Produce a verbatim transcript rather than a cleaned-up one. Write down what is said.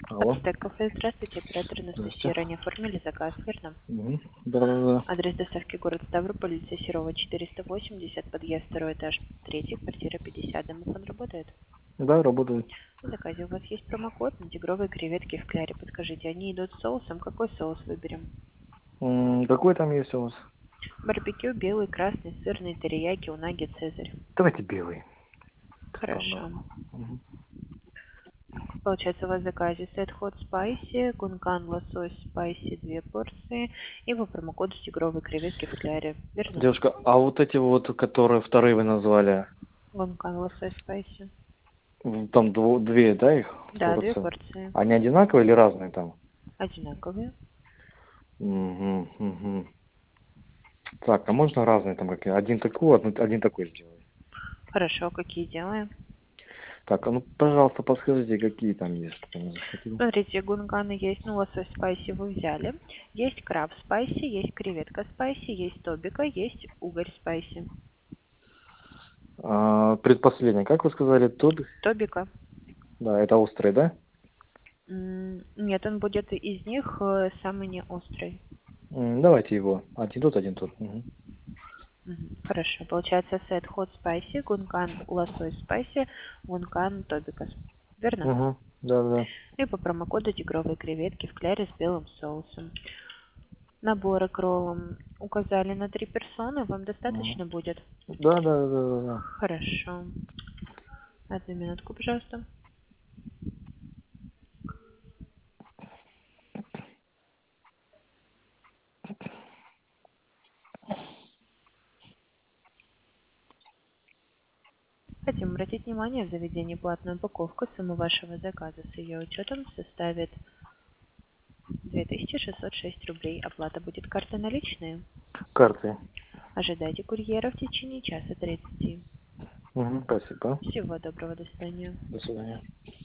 Алло. Ацтек кафе, здравствуйте, оператор Анастасия. Здрасте. Ранее оформили заказ, верно? Мгм. Да-да-да. Адрес доставки город Ставрополь, улица Серова, четыреста восемьдесят, подъезд, второй этаж, третий, квартира пятьдесят. Домофон работает? Да, работает. В заказе у вас есть промокод на тигровые креветки в кляре. Подскажите, они идут с соусом? Какой соус выберем? М, Какой там есть у вас? Барбекю, белый, красный, сырный, терияки, унаги, цезарь. Давайте белый. Хорошо. Стандартно. Мгм. Получается, у вас в заказе сет хот спайси, гункан лосось спайси две порции и по промокоду тигровые креветки в кляре. Верно? Девушка, а вот эти вот, которые вторые вы назвали, Гункан лосось спайси. м, там дво- две, да, их Да, две порции? порции. Они одинаковые или разные там? Одинаковые. Мгм, мгм. Так, а можно разные там какие? Один такой, один, один такой сделай. Хорошо, какие делаем? Так, а ну, пожалуйста, подскажите, какие там есть, чтобы я не захватил. Смотрите, гунганы есть, ну, лосось спайси вы взяли. Есть краб спайси, есть креветка спайси, есть тобика, есть угорь спайси. А, предпоследний, как вы сказали, тут? Тобика. Да, это острый, да? М, Нет, он будет из них э, самый не острый. М, Давайте его. Один тут, один тут. Мгм. Мгм. Хорошо. Получается сет хот спайси, гункан лосось спайси, гункан тобикас. Верно? Угу. Да, да. И по промокоду тигровые креветки в кляре с белым соусом. Наборы к роллам указали на три персоны. Вам Угу. достаточно будет? Да, да, да, да, да. Хорошо. Одну минутку, пожалуйста. Хотим обратить внимание, в заведении платная упаковка. Сумма вашего заказа с ее учетом составит две тысячи шестьсот шесть рублей. Оплата будет карта наличные. Карты. Ожидайте курьера в течение часа тридцати. Угу. Спасибо. Всего доброго, до свидания. До свидания.